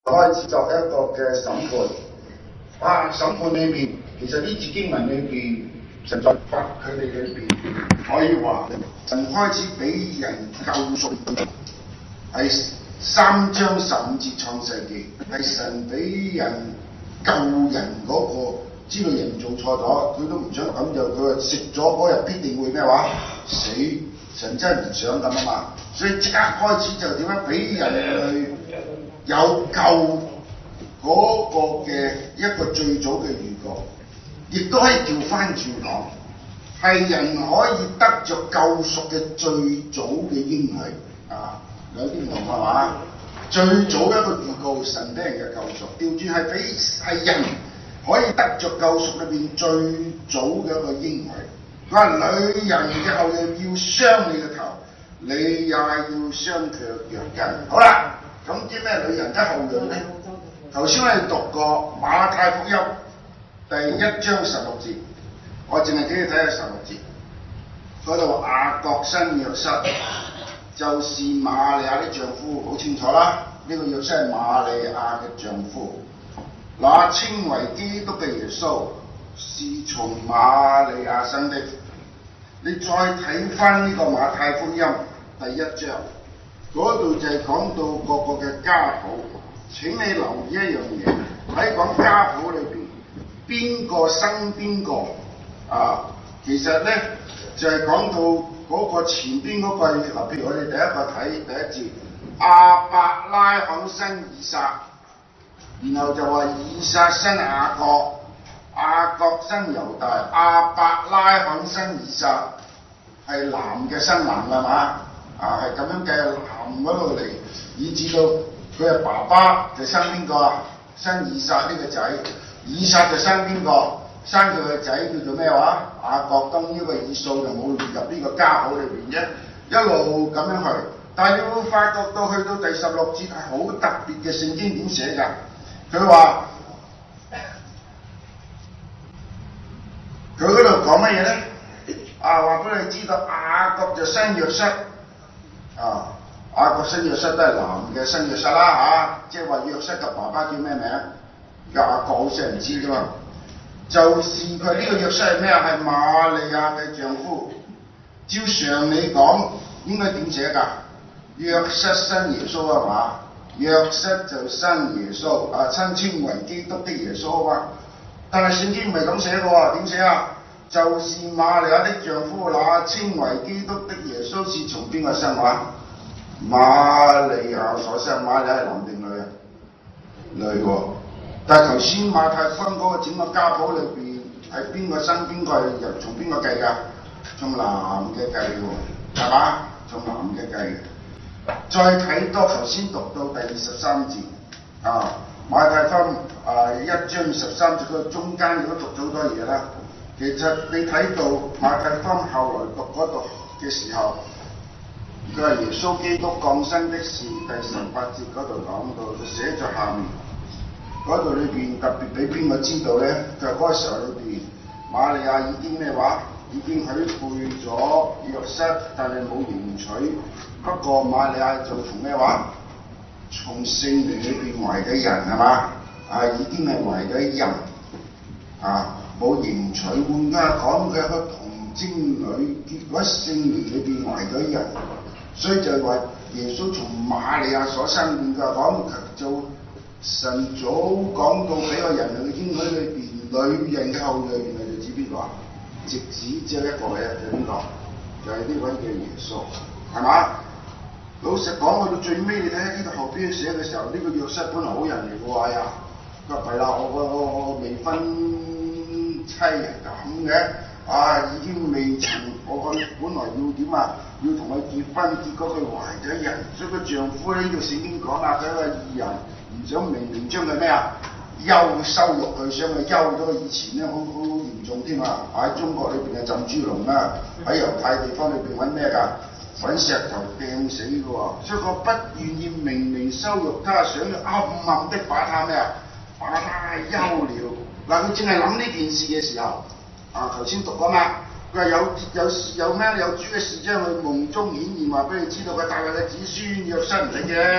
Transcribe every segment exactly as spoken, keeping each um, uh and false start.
開始作一個嘅審判。哇！審判裏邊，其實呢節經文裏邊，神在發佢哋裏邊，可以話神開始俾人救贖，係三章十五節創世記，係神俾人救人嗰、那個，知道人做錯咗，佢都唔想咁就佢話食咗嗰日必定會咩話死，神真係唔想咁啊嘛，所以即刻開始就點樣俾人去有救。嗰個嘅一個最早嘅預告，亦都可以調翻轉講，係人可以得着救贖嘅最早嘅應許啊！有啲唔同係嘛？最早一個預告，神俾人嘅救贖，調轉係俾係人可以得着救贖裏邊最早嘅一個應許。佢話：女人嘅後裔要傷你嘅頭，你也要傷佢嘅腳跟。好啦，咁啲咩女人嘅後裔咧？頭先我哋讀過馬太福音第一章十六節，我淨係俾你睇下十六節，嗰度雅各生約瑟，就是瑪利亞的丈夫，好清楚啦。呢、這個約瑟係瑪利亞嘅丈夫，那稱為基督嘅耶穌是從瑪利亞生的。你再睇翻呢個馬太福音第一章，嗰度就係講到個個嘅家譜。請你留意一樣嘢，喺講家譜裏邊，邊個生邊個啊？其實咧就係、是、講到嗰個前邊嗰句，嗱，譬如我哋第一個睇第一節，亞伯拉罕生以撒，然後就話以撒生雅各，雅各生猶大，亞伯拉罕生以撒，係男嘅生男㗎嘛？啊，係咁樣嘅男嗰度嚟，以至到。佢係爸爸就生邊個啊？生以撒呢個仔，以撒就生邊個？生佢個仔叫做咩話？雅各。當呢個以掃就冇列入呢個家譜裏邊啫，一路咁樣去。但係你會發覺到去到第十六節係好特別嘅，聖經點寫㗎？佢話佢嗰度講乜嘢咧？啊，話俾你知道雅各就生約瑟啊。雅各生約瑟都係男嘅生約瑟啦嚇，即係話約瑟嘅爸爸叫咩名？叫雅各，好似人知啫嘛。就是佢呢個約瑟係咩啊？係瑪利亞嘅丈夫。照常理講應該點寫㗎？約瑟生耶穌啊嘛，約瑟就生耶穌啊，親稱為基督的耶穌啊嘛。但係聖經唔係咁寫嘅喎，點寫啊？就是瑪利亞的丈夫，那稱為基督的耶穌是從邊個生話？瑪利亞所生，瑪利亞係男定女啊？女喎。但係頭先馬太福音嗰個整個家譜裏邊係邊個生邊個係由從邊個計㗎？從男嘅計喎，係嘛？從男嘅計。再睇多頭先讀到第二十三節啊，馬太福音啊一章二十三節嗰中間如果讀咗好多嘢啦。其實你睇到馬太福音後來讀嗰度嘅時候。佢係耶穌基督降生的事，第十八節嗰度講到，就寫咗下面嗰度裏邊特別俾邊個知道咧？就嗰個時候裏邊，瑪利亞已經咩話？已經許配咗約瑟，但係冇迎娶。不過瑪利亞就從咩話？從聖靈裏邊懷嘅人係嘛？啊，已經係懷嘅人啊，冇迎娶。換家講，佢係個童貞女，結果聖靈裏邊懷咗人。所以就係話耶穌從瑪利亞所生變嘅講就神早講到俾個人類嘅應許裏邊，女人嘅後裔原來就指邊個啊？直指只有一個嘅，就邊個？就係呢位嘅耶穌，係嘛？老實講，去到最尾你睇下呢度後邊寫嘅時候，呢、這個約瑟本來好人嚟嘅喎，哎呀，佢話弊啦，我我我我未婚妻咁嘅。啊！已經未曾，我個本來要點啊？要同佢結婚，結果佢懷咗人，所以個丈夫咧呢度聖經講啦，佢一個義人，唔想明明將佢咩啊休羞辱佢，想佢休咗佢以前咧好好嚴重添啊！喺中國裏邊係浸豬籠啦，喺猶太地方裏邊揾咩㗎？揾石頭掟死嘅喎，所以我不願意明明羞辱他，想要暗暗的把他咩啊？把他休了。嗱，佢淨係諗呢件事嘅時候。啊！頭先讀過嘛，佢話有有有咩有主嘅使者去夢中顯現，話俾你知道佢大衛嘅子孫約瑟唔使驚，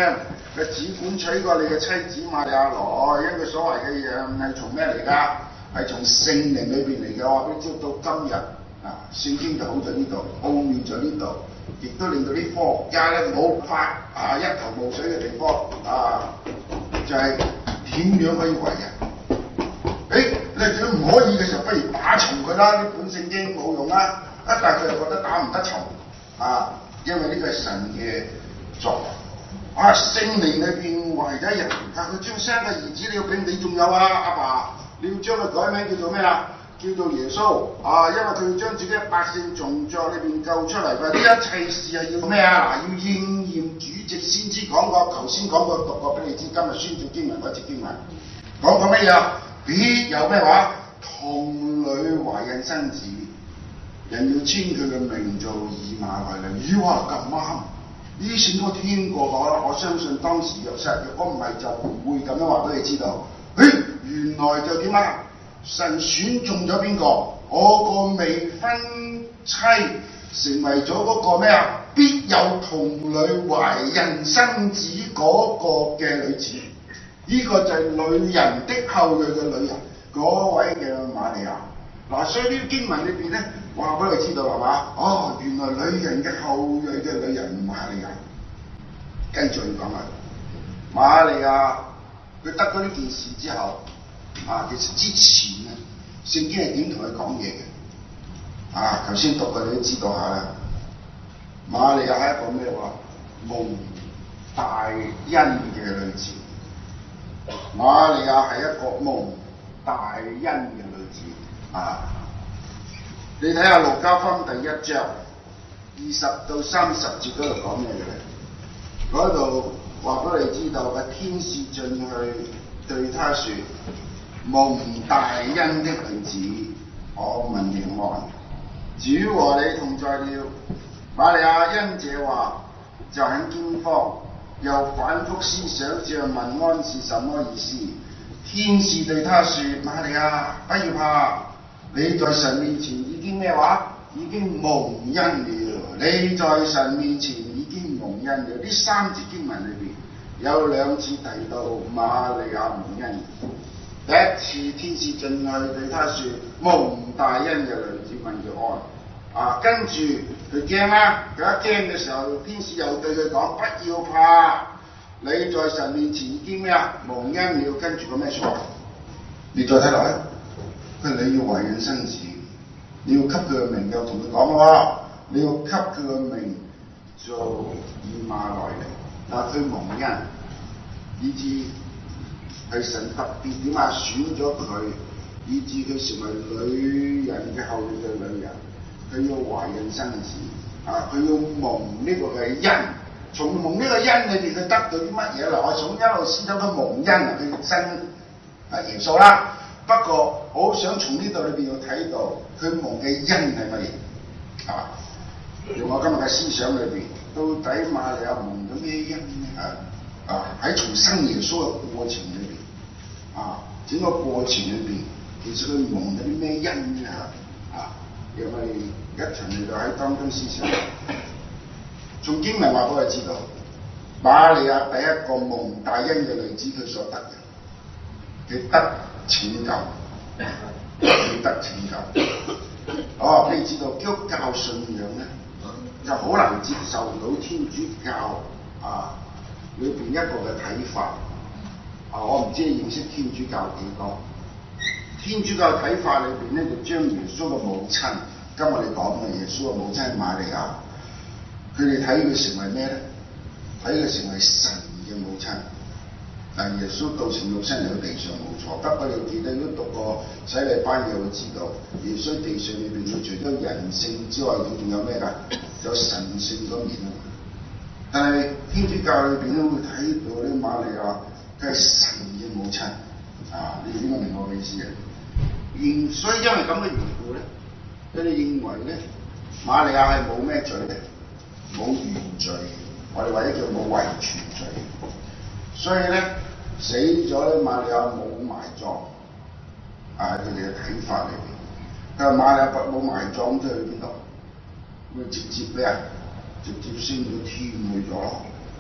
佢只管娶過你嘅妻子瑪利亞來，因為所謂嘅嘢係從咩嚟㗎？係從聖靈裏邊嚟嘅。我話俾你知，到今日啊，聖經就好在呢度，奧妙在呢度，亦都令到啲科學家咧冇法啊一頭霧水嘅地方啊，就係、是、點樣可以為人？誒，你哋都唔可以嘅時候，不如打沉佢啦！呢本聖經冇用啦，一但佢又覺得打唔得沉啊，因為呢個係神嘅作為。啊！聖靈裏邊為咗人，但佢將生嘅兒子你要俾你，仲有啊阿爸，你要將佢改名叫做咩啊？叫做耶穌啊！因為佢要將自己嘅百姓從罪裏邊救出嚟。呢一切事係要咩啊？嗱，要應驗主席先知講過，頭先講過讀過俾你知，今日宣召經文嗰節經文講過乜嘢啊？必有咩話？童女懷孕生子，人要稱佢嘅名做以馬內利。咦哇，咁啱！呢啲事我聽過我我相信當時約瑟，如果唔係就唔會咁樣話俾你知道。誒，原來就點啊？神選中咗邊個？我個未婚妻成為咗嗰個咩啊？必有童女懷孕生子嗰個嘅女子。呢、這個就係女人的後裔嘅女人，嗰位嘅瑪利亞。嗱，所以呢啲經文裏邊咧，話俾你知道係嘛？哦，原來女人嘅後裔嘅女人瑪利亞。跟住講啊，瑪利亞佢得咗呢件事之後，啊，其實之前啊，聖經係點同佢講嘢嘅？啊，頭先讀過你都知道下啦。瑪利亞係一個咩話？蒙大恩嘅女子。瑪利亞係一個蒙大恩嘅女子。啊！你睇下《路加福音》第一章二十到三十節嗰度講咩嘅咧？嗰度話俾你知道嘅天使進去對他說：蒙大恩的女子，我問你安，主和你同在了。瑪利亞因這話就很驚慌，又反覆思想這問安是什麼意思。天使對他說：瑪利亞，不要怕。你在神面前已經咩話？已經蒙恩了。你在神面前已經蒙恩了。呢三節經文裏邊有兩次提到瑪利亞蒙恩。第一次天使進去對他說：蒙大恩嘅女子問佢安。啊，跟住佢驚啦，佢一驚嘅時候，天使又對佢講：不要怕，你在神面前已經咩啊？蒙恩了。跟住個咩說話？你再睇落去。佢你要懷孕生子，你要給佢個名，又同佢講喎，你要給佢個名做以馬內利。嗱，佢蒙恩，以致係神特別點啊選咗佢，以致佢成為女人嘅後裔嘅女人。佢要懷孕生子，啊，佢要蒙呢個嘅恩。從蒙呢個恩裏邊，佢得到啲乜嘢？嗱，我從一路思想到蒙恩啊，佢生啊耶穌啦。不過，我好想從呢度裏邊要睇到佢蒙嘅恩係乜嘢啊？用我今日嘅思想裏邊，到底瑪利亞蒙咗咩恩咧？啊啊！喺重生耶穌嘅過程裏邊，啊，整個過程裏邊，其實佢蒙咗啲咩恩咧？啊，讓我哋一齊嚟到喺當中思想。從經文話俾我哋知道，瑪利亞第一個蒙大恩嘅女子，佢所得嘅，佢得拯救，佢得拯救。哦，你知道基督教信仰咧，就好難接受到天主教啊裏邊一個嘅睇法。啊，我唔知你認識天主教幾多？天主教睇法裏邊咧，就將耶穌嘅母親，今日我哋講嘅耶穌嘅母親瑪利亞，佢哋睇佢成為咩咧？睇佢成為神嘅母親。但耶穌道成肉身嚟到地上冇錯，不過你記得如果讀過洗禮班嘅會知道，耶穌地上裏邊佢除咗人性之外，佢仲有咩㗎？有神性嗰面啊嘛。但係天主教裏邊都會睇到咧，瑪利亞佢係神嘅母親啊！你應該明我嘅意思嘅。然所以因為咁嘅緣故咧，佢哋認為咧，瑪利亞係冇咩罪嘅，冇原罪，我哋或者叫冇遺傳罪。所以咧，死咗咧，瑪利亞冇埋葬，啊！佢哋嘅睇法嚟嘅。但係瑪利亞冇埋葬，即係去邊度？佢直接咩啊？直接升到天去咗。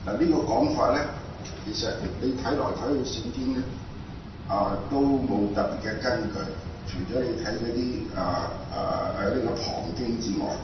嗱呢個講法咧，其實你睇來睇去聖經咧，啊都冇特別嘅根據，除咗你睇嗰啲啊啊誒呢個旁經之外，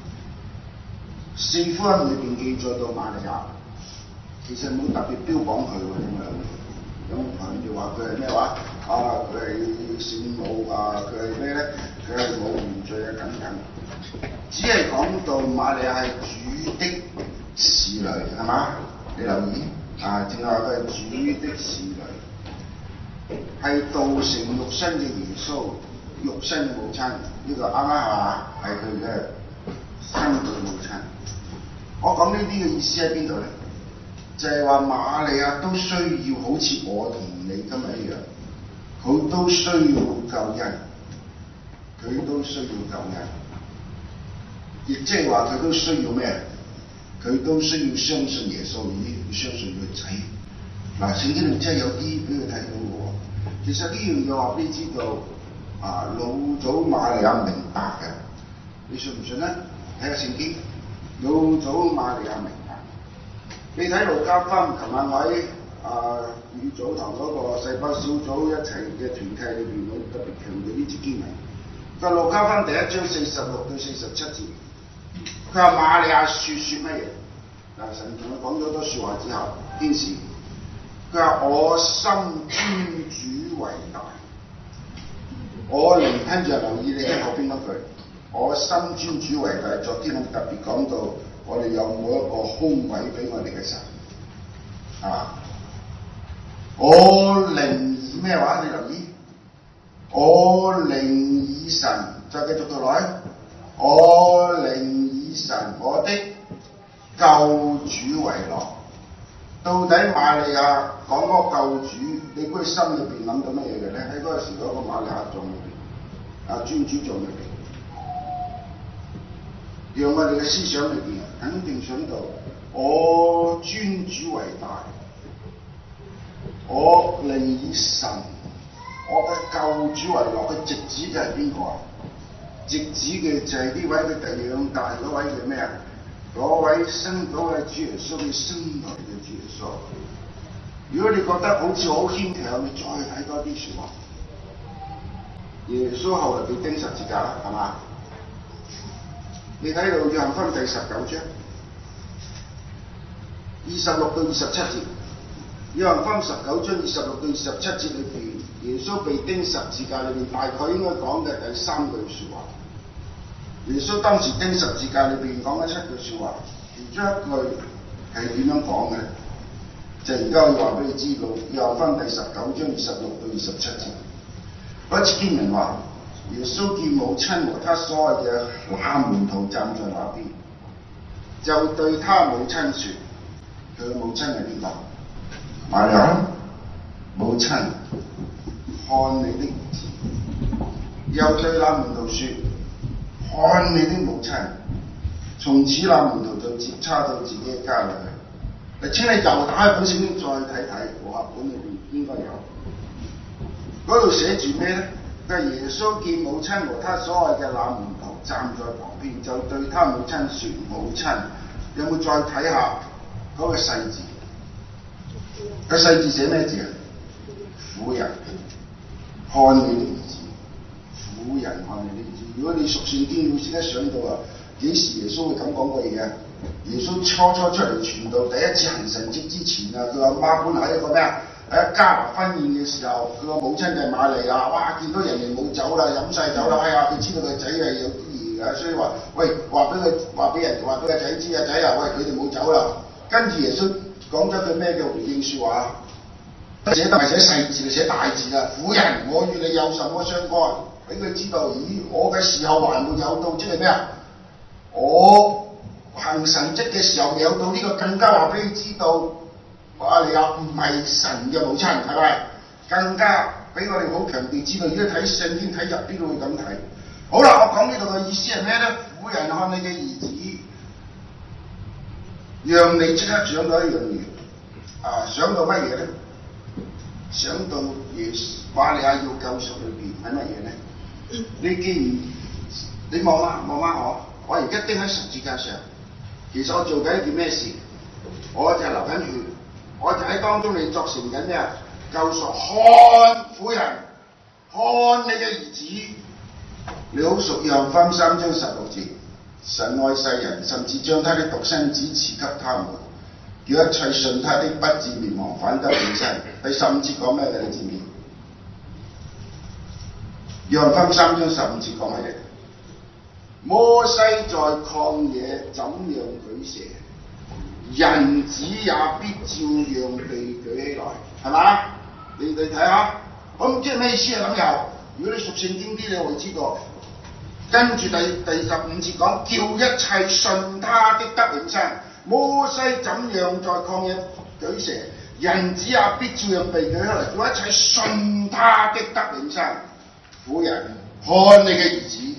四福音裏邊記載到瑪利亞，其實冇特別標榜佢喎點樣？咁人哋話佢係咩話？啊佢係聖母啊，佢係咩咧？佢係冇原罪啊等等，只係講到瑪利亞係主的使女，係嘛？你留意啊，正話佢係主的使女，係道成肉身嘅耶穌，肉身嘅母親，呢、這個啱啱係嘛？係佢嘅生嘅母親。我講呢啲嘅意思喺邊度咧？就係話瑪利亞都需要好似我同你今日一樣，佢都需要救恩，佢都需要救恩，亦即係話佢都需要咩？佢都需要相信耶穌，而要相信佢仔。嗱，聖經裏真係有啲俾佢睇到喎。其實呢樣嘢話俾你知道，啊老祖瑪利亞明白嘅，你信唔信咧？睇下聖經，老祖瑪利亞明白。你睇路加福音，琴晚我喺啊與祖堂嗰個細胞小組一齊嘅團契裏邊，我特別強調呢節經文。佢話路加福音第一章四十六到四十七節，佢話瑪利亞説説乜嘢？嗱，神同佢講咗好多説話之後，天使佢話我心尊主為大，我靈聽住留意你喺後邊嗰句，我心尊主為大。昨天我特別講到。我哋有冇一個空位俾我哋嘅神？啊！我靈以咩話？你留意，我靈以神，再繼續讀落去。我靈以神，我的救主為樂。到底瑪利亞講嗰個救主，你估佢心裏邊諗到乜嘢嘅咧？喺嗰陣時嗰個瑪利亞像裏邊，啊尊主像裏邊。讓我哋嘅思想裏邊肯定想到，我尊主為大，我靈以神，我嘅救主為樂。佢直指嘅係邊個啊？直指嘅就係呢位佢第兩大嗰位嘅咩啊？嗰位生嗰位主耶穌，佢生來嘅主耶穌。如果你覺得好似好牽強，你再睇多啲説話。耶穌後來被釘十字架啦，係嘛？你睇到約翰福音第十九章二十六到二十七節，約翰福音十九章二十六到二十七節裏邊，耶穌被釘十字架裏邊，大概應該講嘅第三句説話。耶穌當時釘十字架裏邊講咗七句説話，其中一句係點樣講嘅咧？就而家我要話俾你知道，約翰福音第十九章二十六到二十七節，嗰節經文話。耶穌見母親和他所愛嘅那門徒站在那邊，就對他母親説：佢嘅母親係邊個？瑪利亞。母親，看你的兒子。又對那門徒説：看你的母親。從此那門徒就接叉到自己嘅家裏去。嗱，請你又打開本聖經再睇睇，和合本裏邊應該有。嗰度寫住咩咧？耶穌見母親和他所愛嘅那門徒站在旁邊，就對他母親説：母親。有冇再睇下嗰個細字？個細字寫咩字啊？婦人，看你的兒子。婦人，看你的兒子。如果你熟聖經，會識得想到啊，幾時耶穌會咁講過嘢啊？耶穌初初出嚟傳道，第一次行神蹟之前啊，佢阿媽本嚟一個咩啊？喺加拿婚宴嘅時候，佢個母親就係瑪利亞，哇！見到人哋冇酒啦，飲晒酒啦，哎呀！佢知道個仔係有啲嘢嘅，所以話：喂，話俾佢，話俾人，話俾個仔知啊，仔啊，喂，佢哋冇酒啦。跟住耶穌講咗句咩嘅回應説話？寫得係寫細字，寫大字啦。婦人，我與你有什麼相干？俾佢知道，咦，我嘅時候還沒有到，即係咩啊？我行神蹟嘅時候未有到，呢、這個更加話俾你知道。瑪利亞唔係神嘅母親，係咪？更加俾我哋好強調知道，如果睇聖經睇入邊都會咁睇。好啦，我講呢度嘅意思係咩咧？婦人，看你嘅兒子，讓你即刻想到一樣嘢，啊，想到乜嘢咧？想到耶瑪利亞要救贖裏邊係乜嘢咧？你既然你望下望下我，我而家釘喺十字架上，其實我做緊一件咩事？ 我就流緊血，我就喺當中你作成緊咩啊？救贖，看婦人，看你嘅兒子。你好熟約翰福音三章十六節，神愛世人，甚至將他的獨生子賜給他們，叫一切信他的不至滅亡，反得永生。第十五節講咩嘅？你知唔知？約翰福音三章十五節講乜嘢？摩西在曠野怎樣舉蛇，人子也必照樣被舉起來，係嘛？你哋睇下，我唔知係咩意思啊咁又。如果你熟聖經啲，你會知道。跟住第第十五節講，叫一切信他的得永生。摩西怎樣在曠野舉蛇，人子也必照樣被舉起來，叫一切信他的得永生。婦人，看你嘅兒子。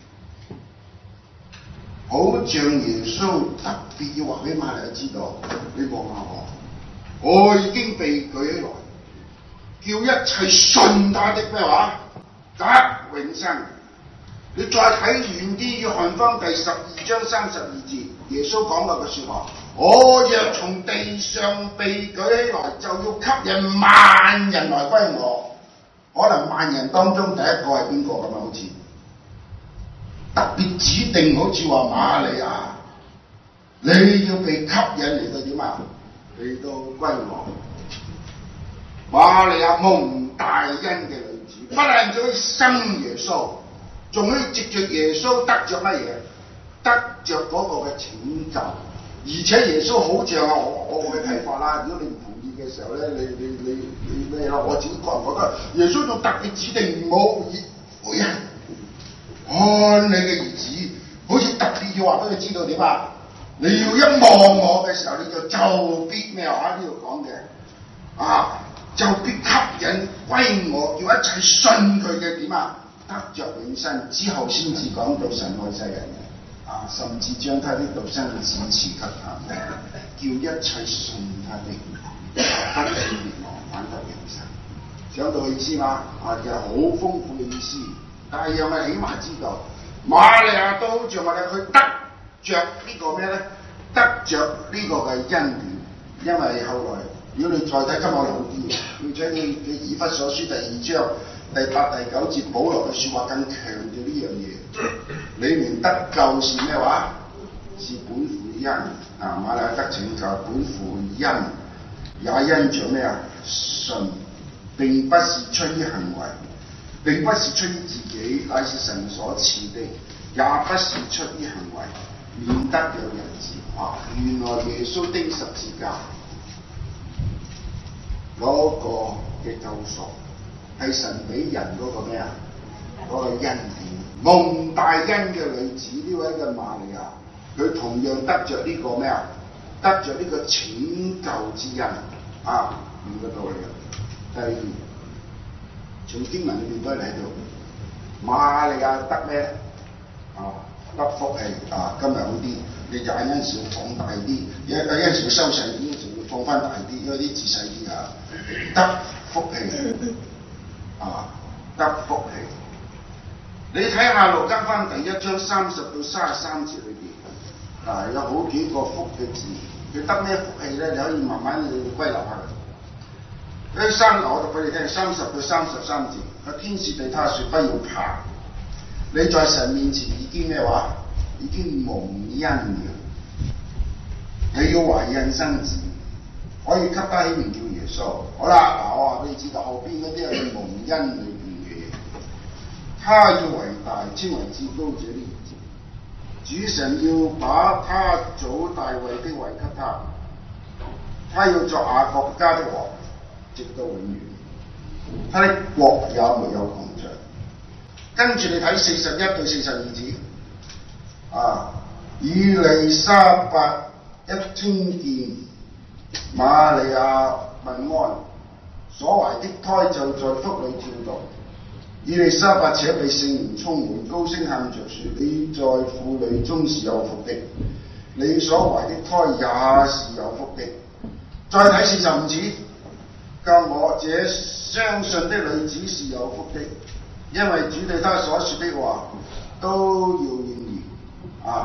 好像耶穌特別要話俾瑪利亞知道，你望下我，我已經被舉起來，叫一切信他的咩話得永生。你再睇遠啲，約翰福音第十二章三十二節，耶穌講過嘅説話：我若從地上被舉起來，就要吸引萬人來歸我。可能萬人當中第一個係邊個咁啊？好似特別指定，好似話瑪利亞，你要被吸引嚟到點啊？嚟到歸我。瑪利亞蒙大恩嘅女子，不但可以生耶穌，仲可以藉着耶穌得着乜嘢？得着嗰個嘅拯救。而且耶穌好像啊，我我嘅睇法啦。如果你唔同意嘅時候咧，你你你你咩啦？我自己個人覺得，耶穌仲特別指定冇每人。看你嘅兒子，好似特別要話俾佢知道點啊？你要一望我嘅時候，你就就必咩話？呢度講嘅啊，就必吸引歸我，叫一切信佢嘅點啊，得着永生。之後先至講到神愛世人嘅啊，甚至將他的獨生子賜給他們，叫一切信他的不至滅亡，反得永生。想到意思嘛？啊，其實好豐富嘅意思。但係又咪起碼知道，瑪利亞都好似我哋去得着呢個咩咧？得着呢個嘅恩典，因為後來如果你再睇今日老啲，要睇你嘅以弗所書第二章第八第九節，保羅嘅説話更強調呢樣嘢。你們得救是咩話？是本乎恩啊！瑪利亞得拯救本乎恩，也因着咩啊？信，並不是出於行為。並不是出於自己，乃是神所賜的；也不是出於行為，免得有人自誇。原來耶穌釘十字架嗰個嘅救贖係神俾人嗰個咩啊？嗰個恩典，蒙大恩嘅女子呢位嘅瑪利亞，佢同樣得着呢個咩啊？得着呢個拯救之恩啊！唔嘅道理。第二。從經文裏面都係睇到，瑪利亞得咩啊？得福氣啊！今日好啲，你就有陣時要放大啲，有有陣時要收細啲，有陣時要放翻大啲，因為啲字細啲啊。得福氣啊！得福氣。你睇下路加福音第一章三十到三十三節裏邊，啊有好幾個福嘅字，佢得咩福氣咧？你可以慢慢去歸納下佢。呢三我讀俾你聽，三十到三十三節，個天使對他説：不要怕，你在神面前已經咩話？已經蒙恩了。你要懷孕生子，可以給他起名叫耶穌。好啦，嗱我話俾你知道，後邊嗰啲係蒙恩裏邊嘅嘢。他要為大，稱為至高者的兒子。主神要把他祖大衛的位給他，他要作雅各家的王，直到永遠，他的國也沒有窮盡。跟住你睇四十一到四十二節，啊，以利沙伯一聽見瑪利亞問安，所懷的胎就在腹裏跳動。以利沙伯且被聖靈充滿，高聲喊着說：你在婦女中是有福的，你所懷的胎也是有福的。再睇四十五節。救我這相信的女子是有福的，因為主對她所說的話都要應驗啊！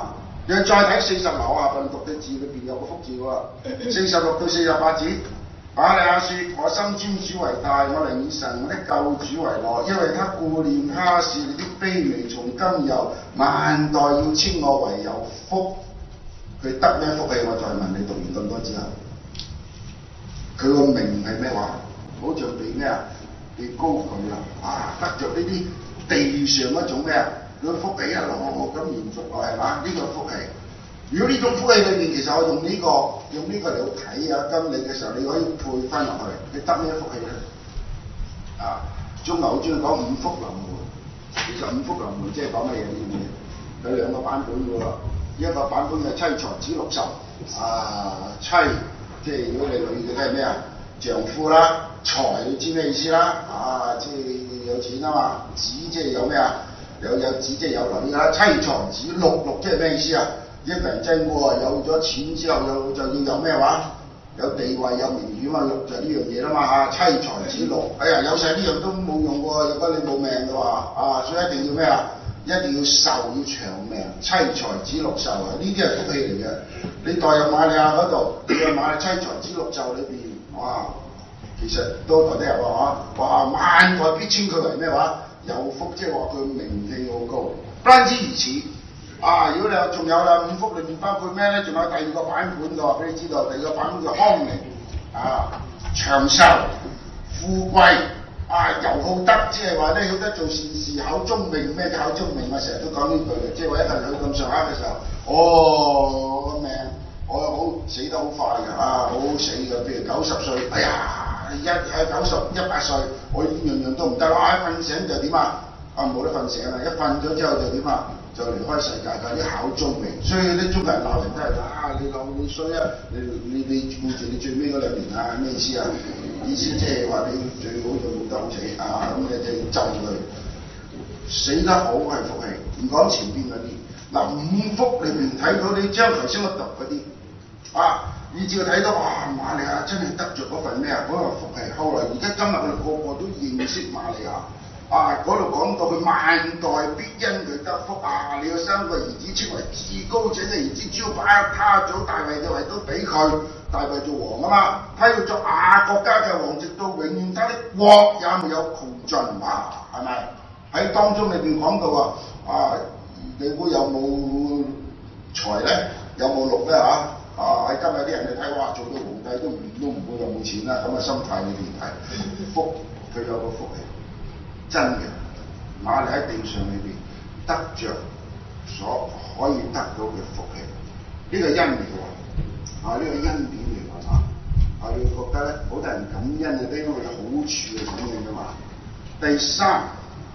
你再睇四十樓下邊讀嘅字裏邊有個福字喎，四十六到四十八節。瑪利亞說：我心尊主為大，我寧以神我的救主為樂，因為他顧念他是你的卑微，從今又萬代要稱我為有福。佢得咩福氣？我再問你，讀完咁多之後，佢個名係咩話？好似被咩啊？被高舉啦！啊，得着呢啲地上一種咩啊？佢福氣一路咁延續落係嘛？呢、這個福氣。如果呢種福氣裏面，其實我用呢、這個用呢個嚟睇啊，今年嘅時候你可以配翻落去，你得咩福氣咧？啊，中國好中意講五福臨門，其實五福臨門即係講乜嘢呢樣嘢？有兩個版本嘅喎，一個版本係妻財子六壽，啊妻即係如果你女嘅都係咩啊？丈夫啦，財你知咩意思啦？啊，即係有錢啊嘛，子即係有咩啊？有有子即係有女啦，妻財子祿祿即係咩意思啊？一個人真喎，有咗錢之後有就要有咩話？有地位有名譽嘛，祿就係呢樣嘢啦嘛嚇，妻財子祿，哎呀有晒呢樣都冇用喎，如果你冇命嘅話，啊所以一定要咩啊？一定要壽要長命，妻財子祿壽啊，呢啲係福氣嚟嘅。你代入瑪利亞嗰度，你個瑪妻財子祿壽裏邊，哇，其實都代得入啊嚇，哇萬代必稱佢為咩話？有福，即係話佢名氣好高，不單止如此。啊！如果你有仲有啦，五福裏面包括咩咧？仲有第二個版本嘅話，俾你知道，第二個版本叫康寧啊、長壽、富貴啊、又好德，即係話咧曉得做善事，考聰明咩考聰明？我成日都講呢句嘅，即係話一個人去咁上下嘅時候，哦個命我好死得好快㗎啊，好好死嘅，譬如九十歲，哎呀一係九十一百歲，我樣樣都唔得啦，一瞓醒就點啊？啊冇得瞓醒啦，一瞓咗之後就點啊？就離開世界㗎，啲考聰明，所以啲中國人鬧人都係啊，你老你衰啊，你你你顧住你最尾嗰兩年啊，咩意思啊？意思即係話你最好就冇得好死啊，咁你就要咒佢，死得好係福氣，唔講前邊嗰啲。嗱五福裏邊睇到你將頭先我讀嗰啲啊，以至佢睇到哇瑪利亞真係得着嗰份咩啊？嗰個福氣。後來而家今日我哋個個都認識瑪利亞。啊！嗰度講到佢萬代必因佢得福啊！你有三個兒子稱為至高者嘅兒子，只要把他祖大衛嘅位都俾佢，大衛做王啊嘛！他要作亞國家嘅王，直到永遠，他的國也沒有窮盡啊！係咪？喺當中裏邊講到啊，啊你估有冇財咧？有冇祿咧嚇？啊喺今日啲人你睇哇，做到皇帝都唔都唔會有冇錢啦，咁嘅心態裏邊睇福，佢有個福氣。真嘅，瑪利喺地上裏邊得着所可以得到嘅福氣，呢、這個恩嚟嘅喎，啊呢、這個恩典嚟㗎嚇，啊你覺得咧，好多人感恩啊，都因為有好處嘅感恩㗎嘛。第三，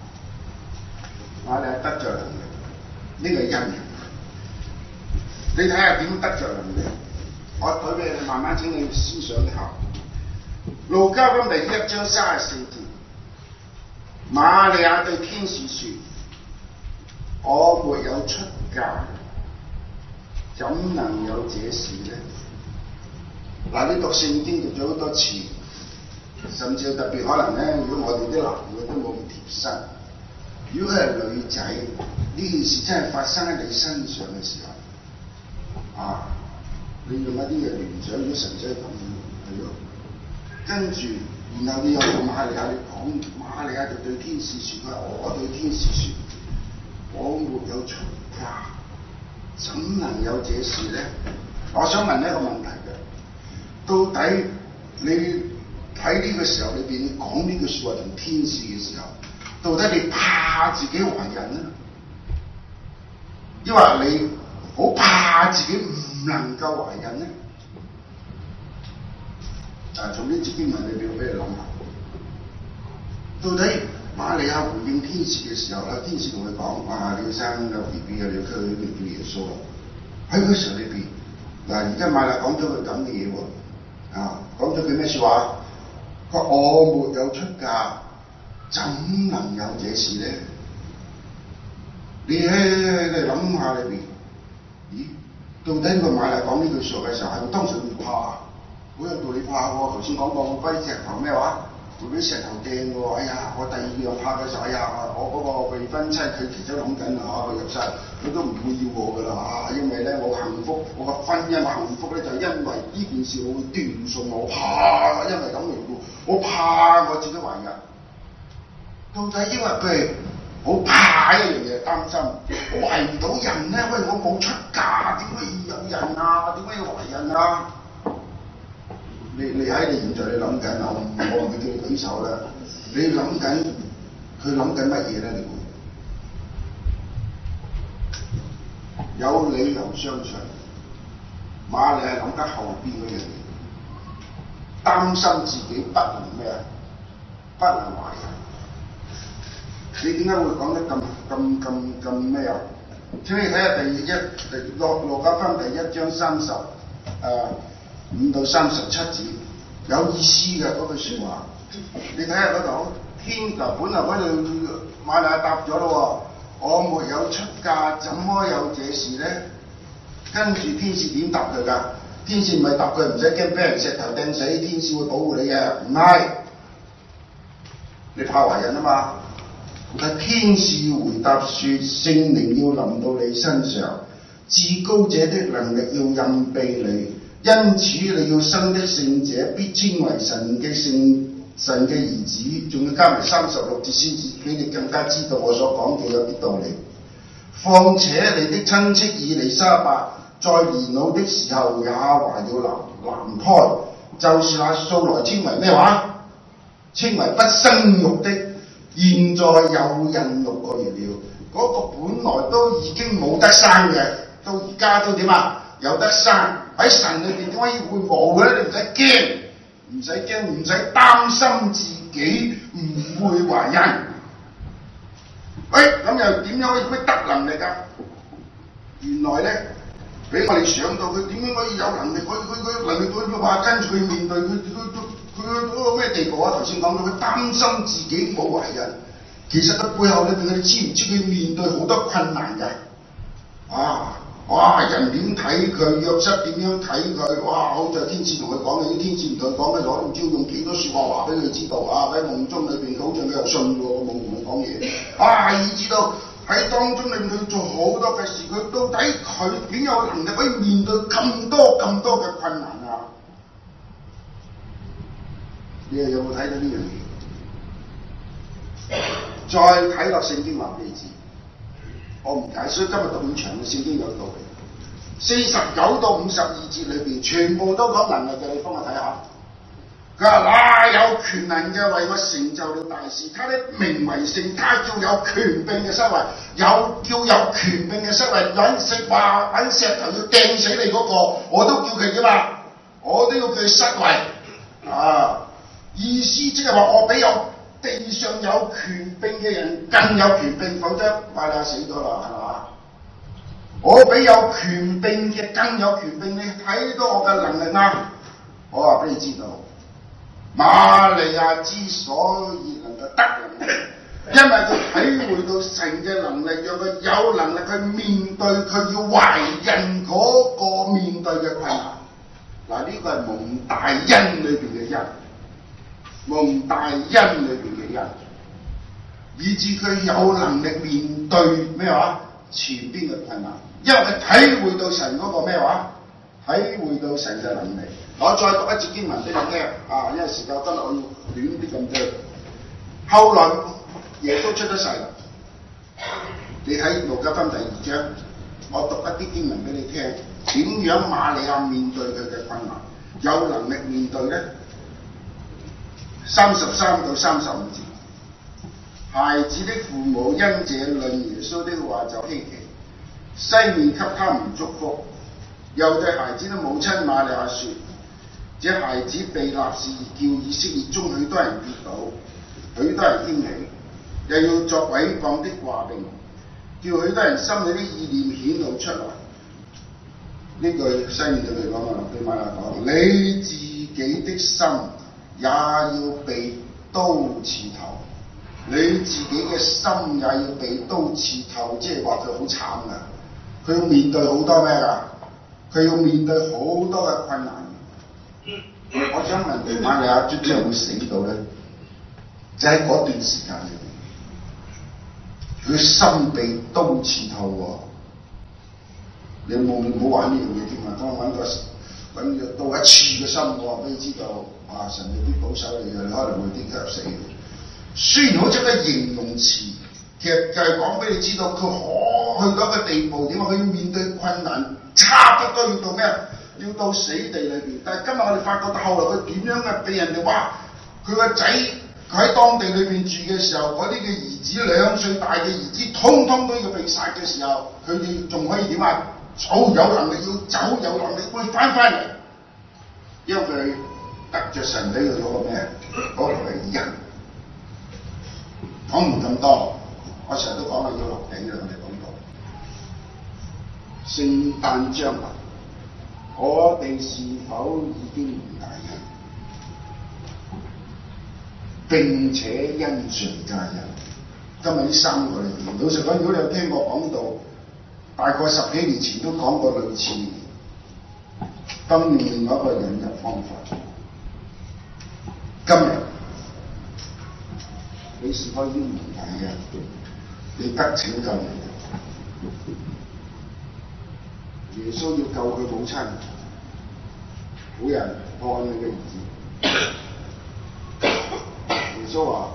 瑪利得着能力，呢、這個恩，你睇下點得着能力？我舉俾你慢慢請你思想一下。路加福音第一章三十四節。瑪利亞對天使說：我沒有出嫁，怎能有這事呢？嗱，你讀聖經讀咗好多次，甚至特別可能咧，如果我哋啲男嘅都冇咁貼身。如果佢係女仔，呢件事真係發生喺你身上嘅時候，啊，你用一啲嘢聯想咗神仔咁樣，係咯，跟住。然後你又同瑪利亞你講，瑪利亞就對天使説：佢話我對天使説，我沒有出嫁，怎能有這事呢？我想問一個問題嘅，到底你喺呢個時候裏邊，你講呢句説話同天使嘅時候，到底你怕自己懷孕呢？抑或你好怕自己唔能夠懷孕呢？啊！從呢節經文裏邊俾你諗下，到底瑪利亞回應天使嘅時候咧，天使同佢講：哇！你要生個 B B 啊，你要佢名叫耶穌啊！喺嗰時候裏邊，嗱而家瑪利亞講咗佢咁嘅嘢喎，啊講咗句咩説話？佢話我沒有出嫁，怎能有這事咧？你喺你諗下裏邊，咦？到底個瑪利亞講呢句説話嘅時候，係咪當時會怕？好有道理怕喎！頭先講過個龜石頭咩話？ 會俾石頭掟喎！哎呀，我第二樣拍嘅時候，哎呀，我嗰個未婚妻佢其實諗緊啊，佢入晒，佢都唔會要我㗎啦嚇，因為咧我幸福，我個婚姻我幸福咧就因為呢件事我會斷送我怕，因為咁嚟嘅，我怕我自己懷孕。到底因為佢係好怕一樣嘢，擔心我懷唔到人咧，喂我冇出嫁，點可以有人啊？點解要懷孕啊？你你喺你現在你諗緊啊，我我唔會叫你舉手啦。你諗緊佢諗緊乜嘢咧？你會有理由相信瑪利係諗得後邊嗰樣嘢，擔心自己不能咩啊？不能懷孕。你點解會講得咁咁咁咁咩啊？請你睇下第一第路路加福音第一章三十誒五到三十七節，有意思嘅嗰句説話。你睇下嗰度，天就本來嗰度瑪利亞答咗咯喎，我沒有出嫁，怎麼有這事咧？跟住天使點答佢㗎？天使唔係答佢唔使驚俾人石頭掟死，天使會保護你嘅，唔係你怕懷孕啊嘛。但天使回答說：聖靈要臨到你身上，至高者的能力要蔭庇你，因此你要生的聖者必稱為神嘅聖神嘅兒子。仲要加埋三十六節先至俾你更加知道我所講嘅有啲道理。況且你的親戚以利沙伯在年老的時候也懷了男男胎，就是那素來稱為咩話？稱為不生育的。現在有孕六個月了，嗰、那個本來都已經冇得生嘅，到而家都點啊？有得生喺神裏邊點可以會冇嘅咧？你唔使驚，唔使驚，唔使擔心自己唔會懷孕。喂、哎，咁又點樣可以咩得能力㗎？原來咧，俾我哋想到佢點樣可以有能力，佢佢佢能力到話跟住佢面對佢佢佢嗰個咩地步啊？頭先講到佢擔心自己冇懷孕，其實佢背後裏邊，你知唔知佢面對好多困難嘅？啊，哇！人點睇佢？約瑟點樣睇佢？哇！好似天使同佢講嘅，啲天使唔同佢講嘅，我都唔知用幾多説話話俾佢知道啊！喺夢中裏邊，好似佢又信喎，個夢同佢講嘢啊，以至到喺當中裏邊佢做好多嘅事，佢到底佢點有能力可以面對咁多咁多嘅困難啊？你又有冇睇到呢樣嘢？再睇落聖經話俾你知，我唔解，所以今日讀咁長嘅聖經有道理。四十九到五十二節裏邊，全部都講能力嘅，你幫我睇下。佢話：那有權能嘅為我成就了大事，他的名為聖，他叫有權柄嘅失位，有叫有權柄嘅失位，揾石話揾石頭要掟死你嗰、那個，我都叫佢點啊？我都要叫佢失位啊！意思即係話我比有地上有權柄嘅人更有權柄，否則瑪利亞死咗啦，係嘛？我比有權柄嘅更有權柄，你睇到我嘅能力嗎？我話俾你知道，瑪利亞之所以能夠得能力，因為佢體會到神嘅能力，讓佢有能力去面對佢要懷孕嗰個面對嘅困難。嗱，呢個係蒙大恩裏邊嘅恩。蒙大恩裏邊嘅人，以致佢有能力面對咩話前邊嘅困難，因為佢體會到神嗰個咩話，體會到神嘅能力。我再讀一節經文俾你聽啊，因為時間今日我要短啲咁多。後來耶穌出咗世啦，你喺路加福音第二章，我讀一啲經文俾你聽，點樣瑪利亞面對佢嘅困難，有能力面對咧？三十三到三十五節，孩子的父母因這論耶穌的話就稀奇，西面給他們祝福，又對孩子的母親瑪利亞說：這孩子被立是叫以色列中許多人跌倒，許多人興起，又要作毀謗的話柄，叫許多人心裏的意念顯露出來。呢句西面對佢講啊，對瑪利亞講：你自己的心也要被刀刺透，你自己嘅心也要被刀刺透，即係話佢好慘噶，佢要面對好多咩噶？佢要面對好多嘅困難。我想問你，瑪利亞最終會死到咧？ 就喺嗰段時間裏邊，佢心被刀刺透喎。你冇唔好玩呢樣嘢添啊！當揾個揾個刀一刺個心，我話俾你知道，啊神未必保守你嘅，你可能會跌入死嘅。雖然好似個形容詞，其實就係講俾你知道，佢可去到一個地步，點解佢要面對困難，差不多要到咩？要到死地裏邊。但係今日我哋發覺到後來佢點樣嘅俾人哋話，佢個仔佢喺當地裏邊住嘅時候，嗰啲嘅兒子兩歲大嘅兒子，通通都要被殺嘅時候，佢哋仲可以點啊？走有能力要走有能力會翻返嚟，因為佢得着神俾佢嗰個咩？嗰個係恩。講唔咁多，我成日都講係要落地嘅，我哋講到聖誕將臨，我哋是否已經唔大恩，並且恩上加恩？今日呢三個裏邊，老實講，如果你有聽我講到，大概十幾年前都講過類似，當然另外一個引入方法。今日你是否已經唔大恩？你得拯救嚟嘅，耶穌要救佢母親，冇人破你嘅兒子。耶穌話：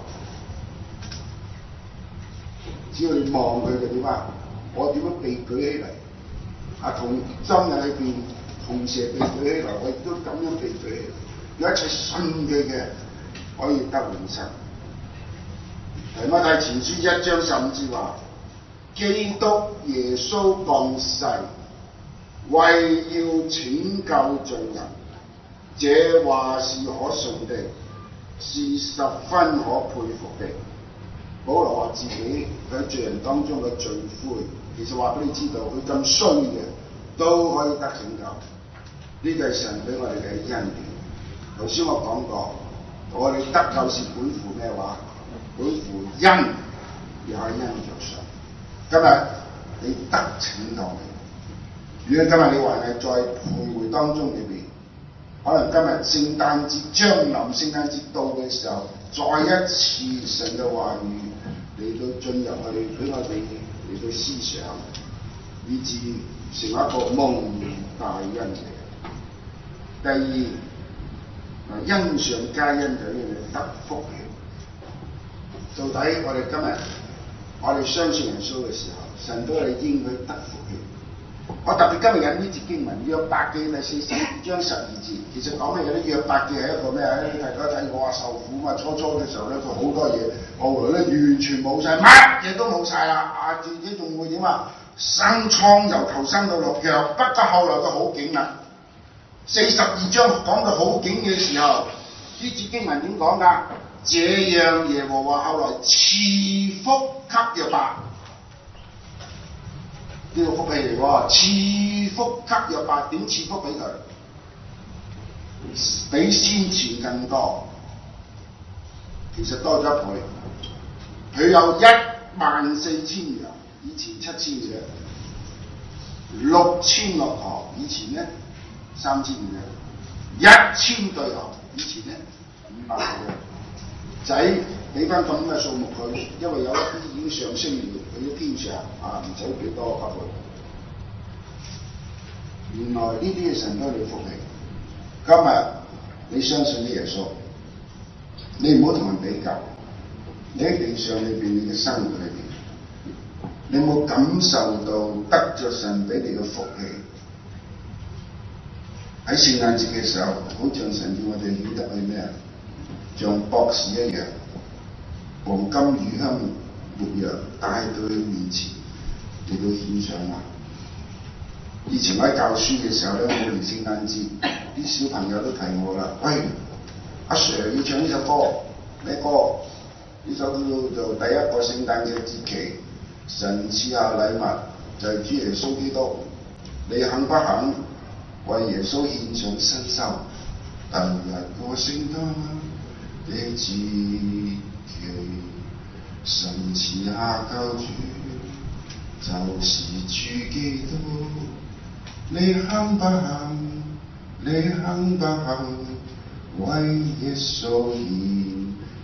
只要你望佢就點啊？我點樣被舉起嚟？啊，同針喺裏邊，銅蛇被舉起嚟，我亦都咁樣被舉起嚟。有一切信佢嘅可以得永生。提摩太前書一章十五節話：基督耶穌降世，為要拯救罪人，這話是可信的，是十分可佩服的。保羅話自己佢喺罪人當中嘅罪魁，其實話俾你知道，佢咁衰嘅都可以得拯救，呢個係神俾我哋嘅恩典。頭先我講過，我哋得救是本乎咩話？本乎恩，也恩着上。今日你得拯救你，如果今日你還係在徘徊當中裏邊，可能今日聖誕節將臨，聖誕節到嘅時候，再一次神嘅話語嚟到進入去俾我哋嚟到思想，以致成為一個蒙大恩嘅。第二，恩上加恩就係你得福氣。到底我哋今日我哋相信耶穌嘅時候，神都係應許得福氣。我特別今日引呢節經文，約伯記第四十二章十二節，其實講咩嘅咧？約伯記係一個咩啊？大家睇我話受苦嘛，初初嘅時候咧，佢好多嘢，後來咧完全冇晒，乜嘢都冇晒啦，啊自己仲會點啊？生瘡由頭生到落腳，不過後來佢好景啦。四十二章講到好景嘅時候，呢節經文點講㗎？這樣耶和華後來賜福給約伯，呢個福氣嚟喎，賜福給約伯，點賜福俾佢？比先前更多，其實多咗一倍。佢有一萬四千羊，以前七千隻；六千駱駝，以前咧三千隻；一千對牛，以前咧五百對。仔俾翻咁嘅數目佢，因為有一啲已經上升了，去咗天上啊，唔使幾多給佢。原來呢啲嘅神都係你福氣。今日你相信啲耶穌，你唔好同人比較。你喺地上裏邊，你嘅生活裏邊，你有冇感受到得着神俾你嘅福氣？喺聖誕節嘅時候，好像神叫我哋曉得去咩啊？像博士一樣，黃金乳香沒藥帶到佢面前嚟到獻上啊！以前我喺教書嘅時候咧，每年聖誕節啲小朋友都提我啦，喂，阿 Sir 要唱呢首歌，咩歌？呢首叫做第一個聖誕嘅節期，神賜下禮物就係主耶穌基督，你肯不肯為耶穌獻上身心？第一個聖誕的節期，神賜下救主，就是主基督。你肯不肯？你肯不肯為耶穌獻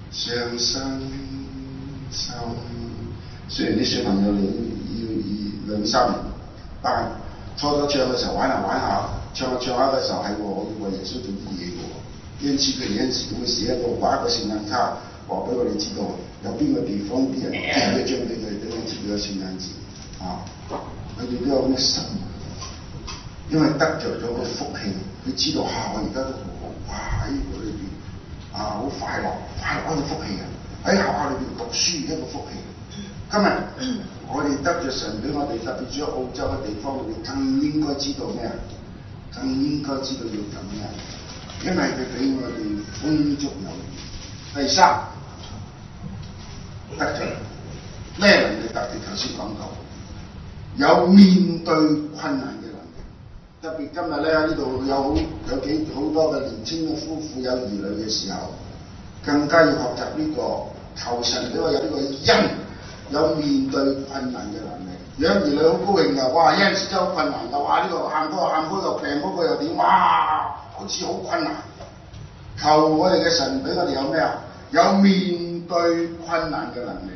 上生心。雖然啲小朋友你要要兩三年，但係初初唱嘅時候玩下玩下，唱下唱下嘅時候係喎，我要為耶穌做啲嘢嘅喎。因此佢有陣時會寫一個畫一個聖誕卡，話俾我哋知道有邊個地方啲人寄一張俾佢，俾佢貼咗聖誕節啊！佢哋都有咁嘅心，因為得着咗個福氣，佢知道嚇我而家都好好，哇喺我裏邊啊好快樂，快樂一個福氣啊！喺學校裏邊讀書一個福氣。今日我哋得着神俾我哋，特別住喺澳洲嘅地方，我哋更應該知道咩啊？更應該知道要感恩，因為佢俾我哋豐足有餘。第三，得着咩能力？特別頭先講到，有面對困難嘅能力。特別今日咧喺呢度有好有幾好多嘅年輕嘅夫婦有兒女嘅時候，更加要學習呢、這個求神俾我有呢個恩。有面對困難嘅能力，養兒女好高興㗎，哇！有陣時真係好困難㗎，哇！呢、這個喊嗰個喊嗰個病嗰個又點，哇！好似好困難。求我哋嘅神俾我哋有咩啊？有面對困難嘅能力。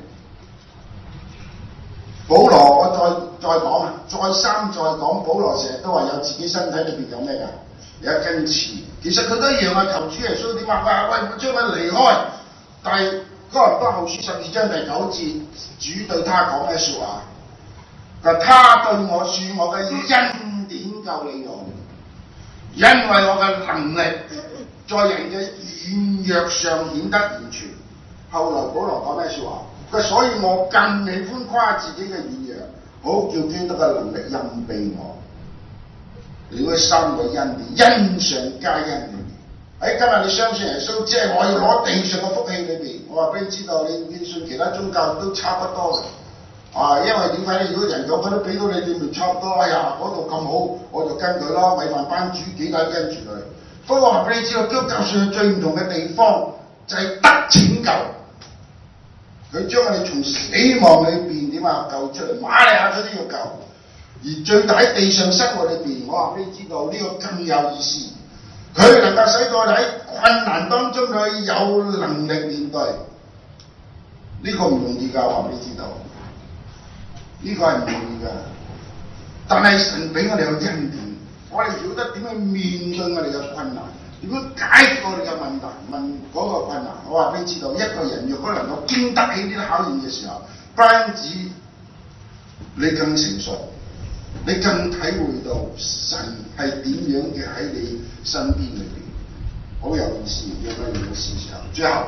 保羅我再再講啊，再三再講，保羅成日都話有自己身體裏邊有咩㗎？有一根刺。其實佢都一樣啊，求主耶穌點啊？喂喂，將佢離開，但係。哥林多後書十二章第九節，主對他講咩説話？佢話他對我説：我嘅恩典夠你用，因為我嘅能力在人嘅軟弱上顯得完全。後來保羅講咩説話？佢話所以我更喜歡誇自己嘅軟弱，好叫基督嘅能力蔭庇我。你嗰三個恩典，恩上加恩典。喺今日你相信耶穌，即係我要攞地上嘅福氣裏邊，我話俾你知道，你你信其他宗教都差不多嘅，啊，因為點解咧？如果人有佢都俾到你，你咪差唔多。哎呀，嗰度咁好，我就跟佢咯，米飯班主幾大跟住佢。不過我話俾你知道，基督教上最唔同嘅地方就係、是、得拯救，佢將我哋從死亡裏邊點啊救出嚟，瑪利亞佢都要救。而最大喺地上生活裏邊，我話俾你知道呢、這個更有意思。佢能夠使到我哋喺困難當中佢有能力面對，呢、這個唔容易㗎，我話俾你知道，呢、這個係唔容易㗎。但係神俾我哋有恩典，我哋曉得點樣面對我哋嘅困難，如果解決我哋嘅問題問嗰個困難，我話俾你知道，一個人若果能夠經得起呢啲考驗嘅時候，不單止你更成熟。你更體會到神係點樣嘅喺你身邊裏邊，好有意思，讓我哋嘅思想。最後，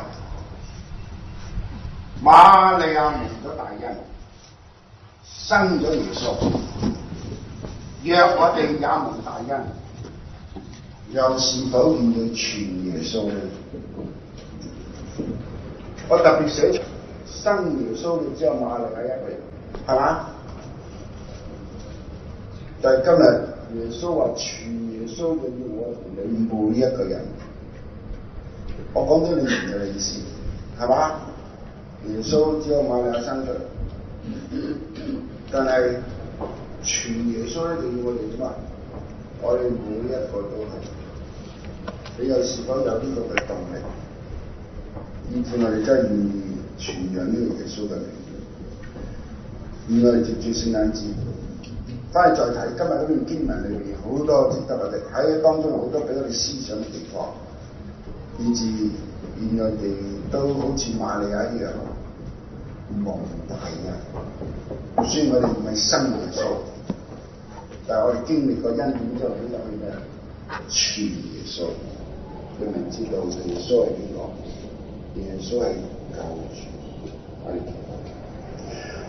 瑪利亞蒙咗大恩，生咗耶穌。若我哋也蒙大恩，又是否唔要傳耶穌呢？我特別寫生耶穌，你只有瑪利亞一個人，係嘛？但係今日耶穌話傳耶穌嘅要我同你每一個人，我講咗你明嘅意思，係嘛？耶穌只有瑪利亞生出嚟，但係傳耶穌咧就要我哋點啊？我哋每一個都係，你又是否有呢個嘅動力？以至我哋真係願意傳揚呢個耶穌嘅名，而我哋接住聖誕節。翻去再睇今日嗰段經文裏邊，好多值得我哋喺當中好多俾我哋思想嘅地方，以至原來哋都好似瑪利亞一樣蒙大恩。雖然我哋唔係生耶穌，但係我哋經歷過恩典之後，點入去咩？傳耶穌，佢明知道耶穌係邊個？耶穌係救主。